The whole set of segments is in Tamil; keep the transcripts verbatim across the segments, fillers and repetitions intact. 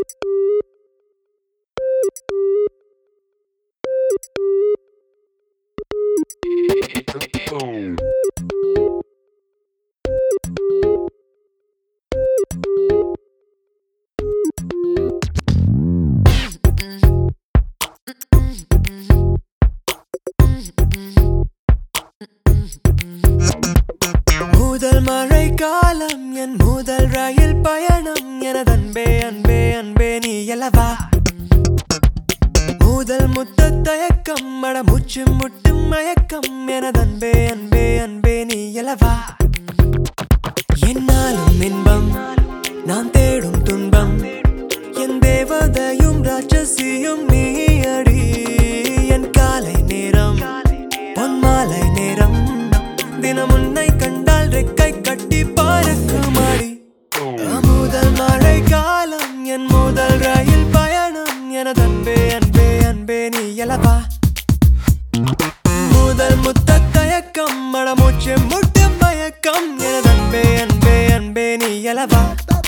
முதல் மழை காலம் என் முதல் ரயில் பயணம் எனதன்பே அன்பே அன்பே நீ எலவா முதல் முத்த தயக்கம் மட மூச்சு முட்டும் மயக்கம் எனதன்பே அன்பே அன்பே நீ எலவா என்னாலும் இன்பம் நான் தேடும் துன்பம் என் தேவதையும் ராட்சசியும் நீ அடி என் காலை நேரம் பொன்மாலை நேரம் தினம் உன்னை கண்டால் ரெக்கை கட்டி பறக்குமாடி முதல் மழை காலம் என் முதல் ரயில் பயணம் எனதன்பே அன்பே அன்பே நீ எலவா முதல் முத்த தயக்கம் மட மூச்சு முட்டு மயக்கம் எனதன்பே அன்பே அன்பே நீ எலவா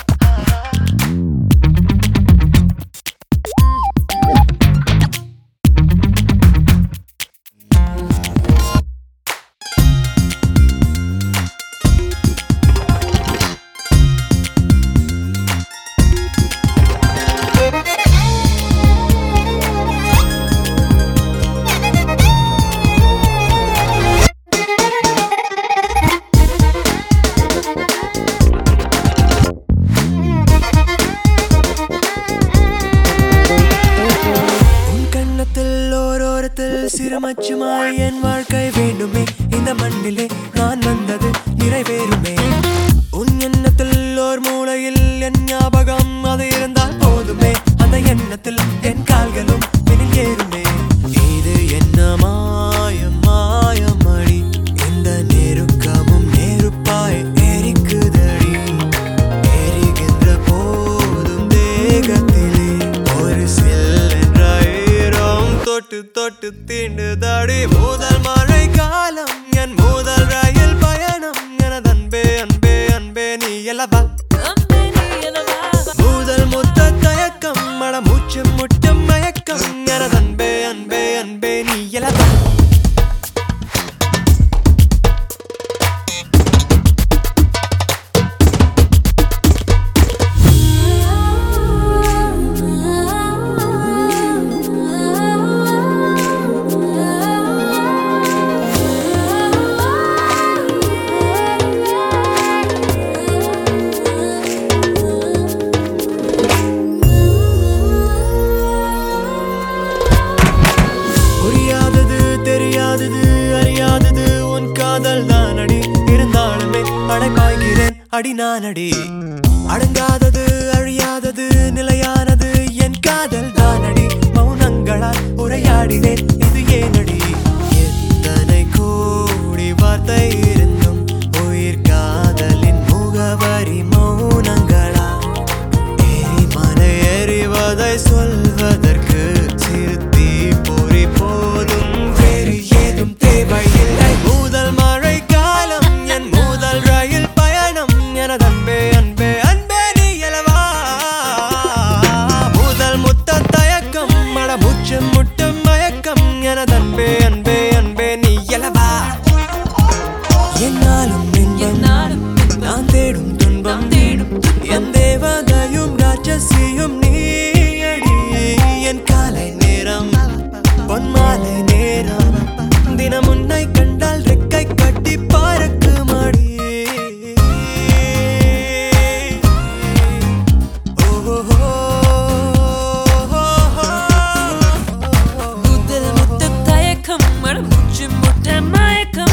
சிறுமச்சுமாய் என் வாழ்க்கை வேண்டுமே இந்த மண்ணிலே நான் வந்தது நிறைவேறுமே உன் எண்ணத்தில் ஓர் மூலையில் என் ஞாபகம் அது இருந்தால் போதுமே அந்த எண்ணத்தில் என் கால்களும் பின்னில் ஏறுமே இது என்ன மாயம் மாயம் அடி இந்த நெருக்கமும் நெருப்பாய் எரிக்குதடி எரிகின்ற போதும் தேகத்திலே ஒரு செல் என்ற ஈரம் தொட்டு தொட்டு தீண்டுதடி முதல் மழை காலம் என் முதல் ரயில் பயணம் எனதன்பே அன்பே அன்பே நீ எலவா முதல் முத்த தயக்கம் மட மூச்சு முட்டும் மயக்கம் எனதன்பே அன்பே அன்பே நீ எலவா அறியாதது உன் காதல் தான் அடி இருந்தாலுமே அடைப்பாய்கிறேன் அடி நான் அடி அடங்காதது அழியாதது நிலையானது என் காதல் தான் அடி மௌனங்களால் உரையாடினேன் இது ஏனடி எத்தனை கோடி வார்த்தை இருந்தும் உயிர் காதலின் முகவரி மௌனங்களா எரிமலை எறிவதை சொல்வதற்கு சிறுத்தி பொறி போதும் வேறு ஏதும் தேவையில்லை முதல் மழை காலம் என் முதல் ரயில் பயணம் எனதன்பே அன்பே அன்பே நீ எலவா முதல் முத்த தயக்கம் மட மூச்சு முட்டும் மயக்கம் எனதன்பே அன்பே அன்பே நீ எலவா என்னாலும் என்னாலும் நான் தேடும் துன்பம் என் தேவதையும் ராட்சசியும் நீ அடி என் காலை நேரம் பொன்மாலை நேரம் தினம் உன்னை கண்டால் ரெக்கை கட்டி பறக்குமாடி முதல் முத்த தயக்கம் மட மூச்சு முட்ட மயக்கம்